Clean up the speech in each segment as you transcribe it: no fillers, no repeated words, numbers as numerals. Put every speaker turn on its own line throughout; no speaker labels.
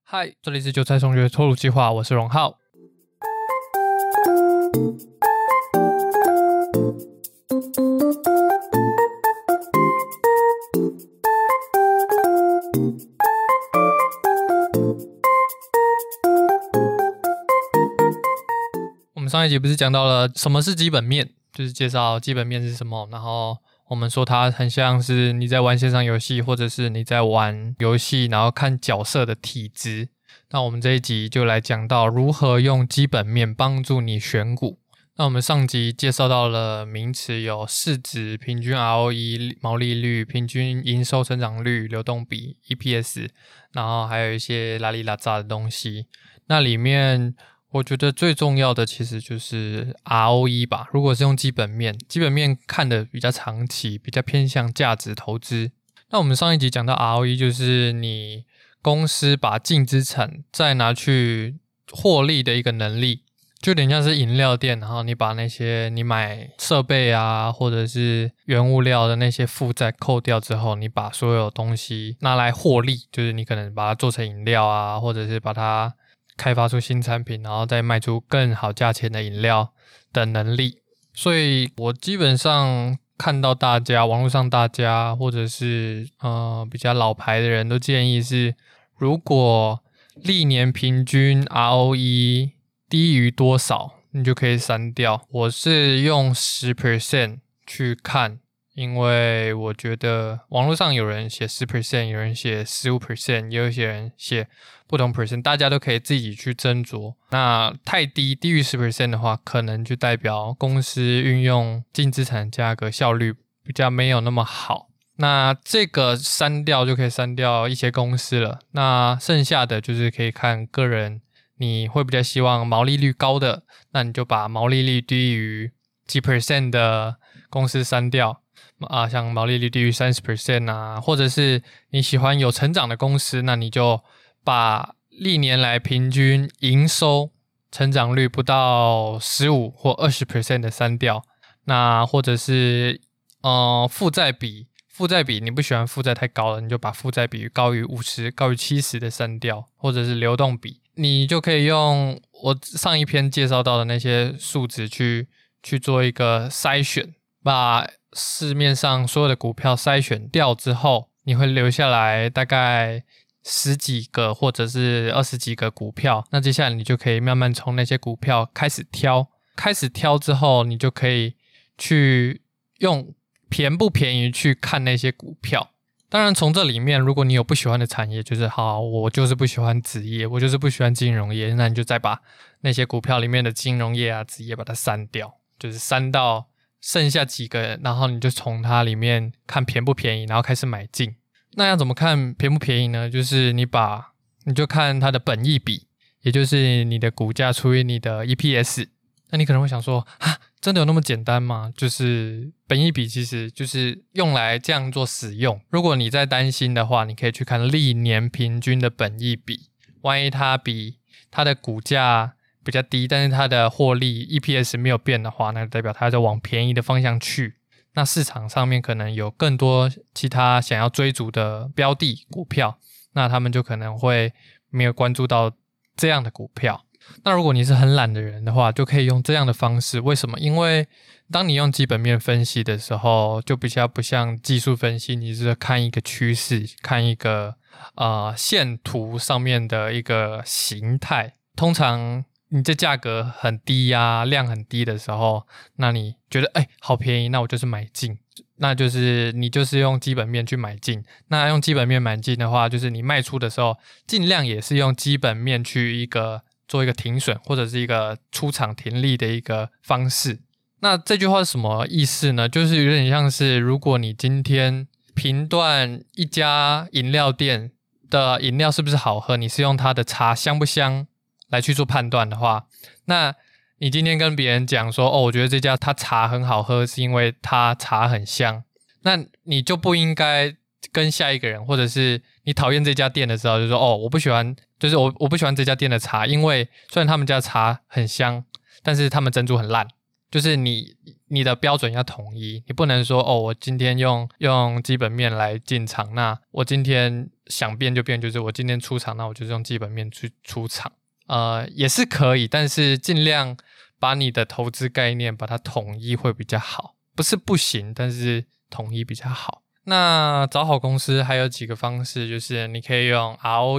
嗨，这里是韭菜同学脱乳计划，我是荣浩。我们上一集不是讲到了什么是基本面，就是介绍基本面是什么，然后我们说它很像是你在玩线上游戏，或者是你在玩游戏然后看角色的体质。那我们这一集就来讲到如何用基本面帮助你选股。那我们上集介绍到了名词有市值、平均 ROE、毛利率、平均营收成长率、流动比、EPS， 然后还有一些拉里拉杂的东西。那里面我觉得最重要的其实就是 ROE 吧。如果是用基本面看的比较长期，比较偏向价值投资。那我们上一集讲到 ROE 就是你公司把净资产再拿去获利的一个能力，就有点像是饮料店，然后你把那些你买设备啊或者是原物料的那些负债扣掉之后，你把所有东西拿来获利，就是你可能把它做成饮料啊，或者是把它开发出新产品，然后再卖出更好价钱的饮料的能力。所以我基本上看到网络上大家或者是比较老牌的人都建议是，如果历年平均 ROE 低于多少你就可以删掉。我是用 10% 去看，因为我觉得网络上有人写 10%， 有人写 15%， 也有一些人写不同 percent， 大家都可以自己去斟酌。那太低于 10% 的话，可能就代表公司运用净资产价格效率比较没有那么好。那这个删掉就可以删掉一些公司了，那剩下的就是可以看个人，你会比较希望毛利率高的，那你就把毛利率低于几 percent 的公司删掉像毛利率低于 30% 啊，或者是你喜欢有成长的公司，那你就把历年来平均营收成长率不到15或 20% 的删掉。那或者是负债比你不喜欢负债太高了，你就把负债比高于50高于70的删掉。或者是流动比，你就可以用我上一篇介绍到的那些数值去做一个筛选，把市面上所有的股票筛选掉之后，你会留下来大概10几个或者是20几个股票。那接下来你就可以慢慢从那些股票开始挑之后，你就可以去用便不便宜去看那些股票。当然从这里面，如果你有不喜欢的产业，就是好，我就是不喜欢纸业，我就是不喜欢金融业，那你就再把那些股票里面的金融业啊纸业把它删掉，就是删到剩下几个，然后你就从它里面看便不便宜，然后开始买进。那要怎么看便不便宜呢？就是你就看它的本益比，也就是你的股价除以你的 EPS。那你可能会想说，真的有那么简单吗？就是本益比其实就是用来这样做使用。如果你在担心的话，你可以去看历年平均的本益比。万一它比它的股价比较低，但是它的获利 EPS 没有变的话，那代表它在往便宜的方向去。那市场上面可能有更多其他想要追逐的标的股票，那他们就可能会没有关注到这样的股票。那如果你是很懒的人的话，就可以用这样的方式。为什么？因为当你用基本面分析的时候，就比较不像技术分析，你是看一个趋势，看一个线图上面的一个形态。通常你这价格很低啊，量很低的时候，那你觉得好便宜，那我就是买进。那就是你就是用基本面去买进。那用基本面买进的话，就是你卖出的时候尽量也是用基本面去做一个停损，或者是一个出场停利的一个方式。那这句话是什么意思呢？就是有点像是，如果你今天评断一家饮料店的饮料是不是好喝，你是用它的茶香不香来去做判断的话，那你今天跟别人讲说，我觉得这家它茶很好喝，是因为它茶很香，那你就不应该跟下一个人，或者是你讨厌这家店的时候就说，我不喜欢，就是我不喜欢这家店的茶，因为虽然他们家茶很香，但是他们珍珠很烂。 就是你的标准要统一，你不能说我今天用基本面来进场，那我今天想变就变，就是我今天出场，那我就是用基本面去出场，也是可以，但是尽量把你的投资概念把它统一会比较好，不是不行，但是统一比较好。那找好公司还有几个方式，就是你可以用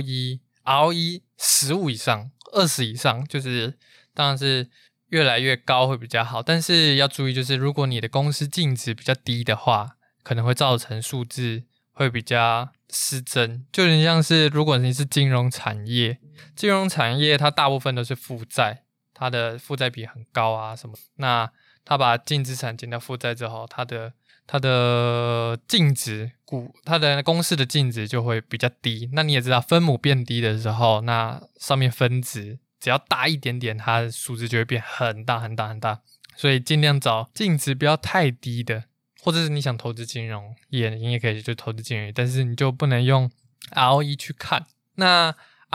ROE 15以上20以上，就是当然是越来越高会比较好，但是要注意，就是如果你的公司净值比较低的话，可能会造成数字会比较失真，就有点像是如果你是金融产业它大部分都是负债，它的负债比很高啊什么，那它把净资产减掉负债之后，它的净值它的公司的净值就会比较低，那你也知道分母变低的时候，那上面分值只要大一点点，它的数字就会变很大很大很大，所以尽量找净值不要太低的，或者是你想投资金融业，你也可以就投资金融业，但是你就不能用 ROE 去看。那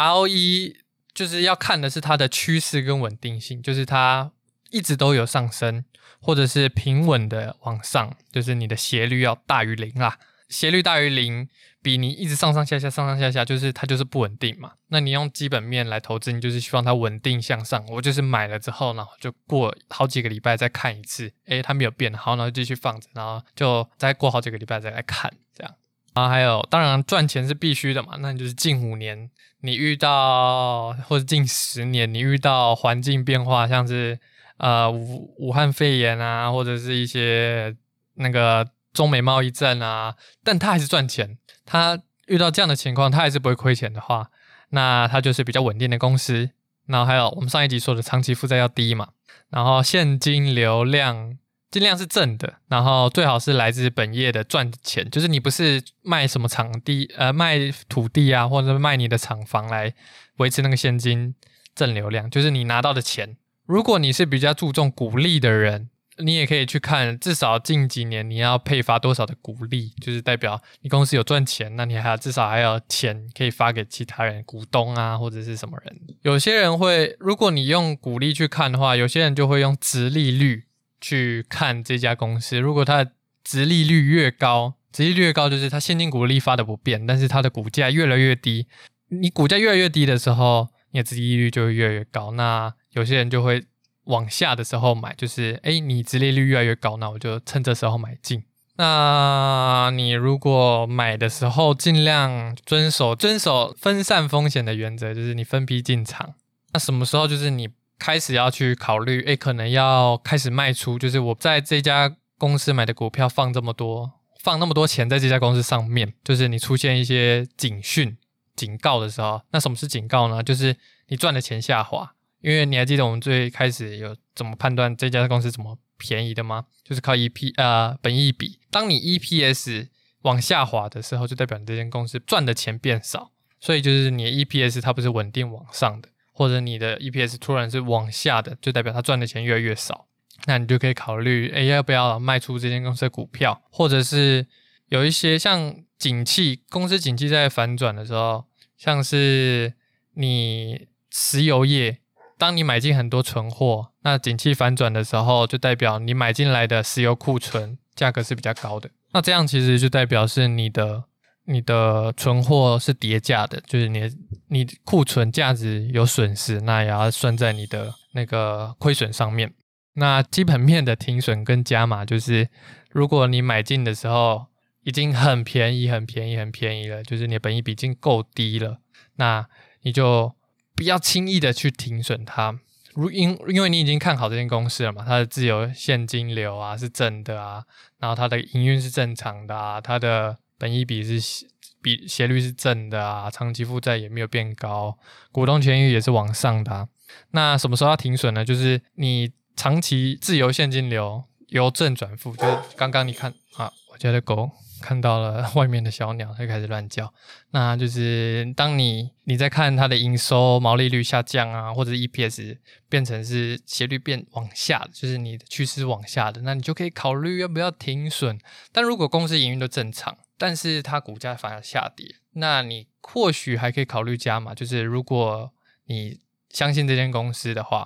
ROE 就是要看的是它的趋势跟稳定性，就是它一直都有上升，或者是平稳的往上，就是你的斜率要大于0啦。斜率大于0，比你一直上上下下，就是它就是不稳定嘛。那你用基本面来投资，你就是希望它稳定向上。我就是买了之后，然后就过好几个礼拜再看一次，它没有变好，然后继续放着，然后就再过好几个礼拜再来看，这样。然后还有，当然赚钱是必须的嘛，那你就是近5年你遇到，或者近10年你遇到环境变化，像是武汉肺炎啊，或者是一些那个中美贸易战啊，但他还是赚钱，他遇到这样的情况他还是不会亏钱的话，那他就是比较稳定的公司。然后还有我们上一集说的长期负债要低嘛，然后现金流量尽量是正的，然后最好是来自本业的赚钱，就是你不是卖什么场地卖土地啊，或者卖你的厂房来维持那个现金正流量，就是你拿到的钱。如果你是比较注重股利的人，你也可以去看至少近几年你要配发多少的股利，就是代表你公司有赚钱，那你至少还有钱可以发给其他人，股东啊或者是什么人。有些人会，如果你用股利去看的话，有些人就会用殖利率去看这家公司。如果它的殖利率越高就是它现金股利发的不变，但是它的股价越来越低，你股价越来越低的时候，你的殖利率就会越来越高，那有些人就会往下的时候买，就是你殖利率越来越高，那我就趁这时候买进。那你如果买的时候尽量遵守分散风险的原则，就是你分批进场。那什么时候就是你开始要去考虑可能要开始卖出，就是我在这家公司买的股票放那么多钱在这家公司上面，就是你出现一些警告的时候。那什么是警告呢？就是你赚的钱下滑。因为你还记得我们最开始有怎么判断这家公司怎么便宜的吗？就是靠本益比。当你 EPS 往下滑的时候，就代表你这间公司赚的钱变少，所以就是你的 EPS 它不是稳定往上的，或者你的 EPS 突然是往下的，就代表它赚的钱越来越少。那你就可以考虑要不要卖出这间公司的股票，或者是有一些像公司景气在反转的时候，像是你石油业，当你买进很多存货，那景气反转的时候，就代表你买进来的石油库存价格是比较高的。那这样其实就代表是你的存货是跌价的，就是你库存价值有损失，那也要算在你的那个亏损上面。那基本面的停损跟加码，就是如果你买进的时候已经很便宜了，就是你的本益比已经够低了，那你就不要轻易的去停损它。因为你已经看好这间公司了嘛，它的自由现金流啊是正的啊，然后它的营运是正常的啊，它的本益比斜率是正的啊，长期负债也没有变高，股东权益也是往上的啊。那什么时候要停损呢？就是你长期自由现金流由正转负，就是刚刚你看我家的狗看到了外面的小鸟，它开始乱叫。那就是当你在看它的营收毛利率下降啊，或者 EPS 变成是斜率变往下的，就是你的趋势往下的，那你就可以考虑要不要停损。但如果公司营运都正常，但是它股价反而下跌，那你或许还可以考虑加码，就是如果你相信这间公司的话，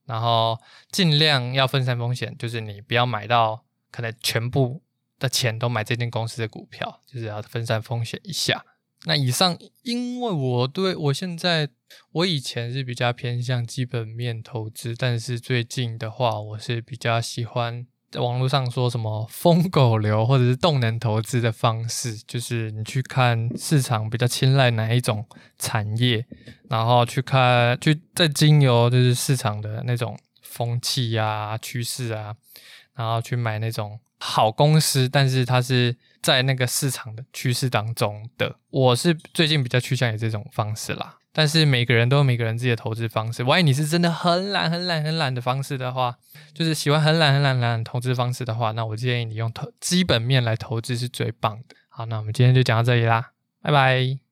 然后尽量要分散风险，就是你不要买到可能全部的钱都买这间公司的股票，就是要分散风险一下。那以上，因为我以前是比较偏向基本面投资，但是最近的话，我是比较喜欢在网络上说什么疯狗流或者是动能投资的方式，就是你去看市场比较青睐哪一种产业，然后去再经由就是市场的那种风气啊、趋势啊，然后去买那种好公司，但是它是在那个市场的趋势当中的。我是最近比较趋向于这种方式啦，但是每个人都有每个人自己的投资方式。万一你是真的很懒的方式的话，就是喜欢很懒投资方式的话，那我建议你用基本面来投资是最棒的。好，那我们今天就讲到这里啦，拜拜。